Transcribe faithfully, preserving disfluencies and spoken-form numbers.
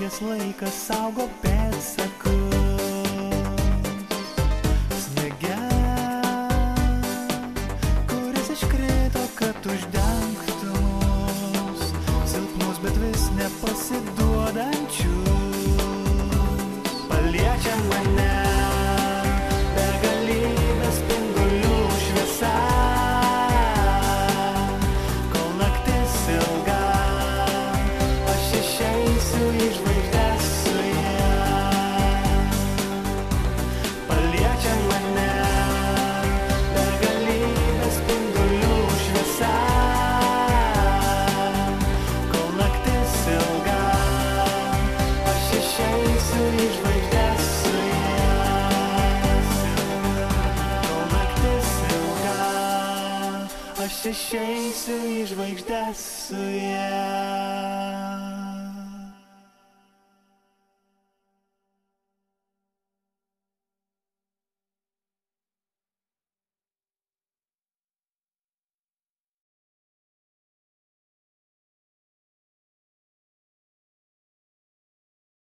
ilgas laikas saugo pėdsakus. Sniege, kuris iškrito, kad uždengtų mus, silpnus, bet vis nepasiduodančius. Paliečia mane begalybės spindulių šviesa, kol naktis ilga, aš išeisiu į žvaigždes su ja. Paliečia mane begalybės spindulių šviesa, kol naktis ilga, aš išeisiu į žvaigždes su ja. Kol naktis ilga, aš išeisiu į žvaigždes su ja.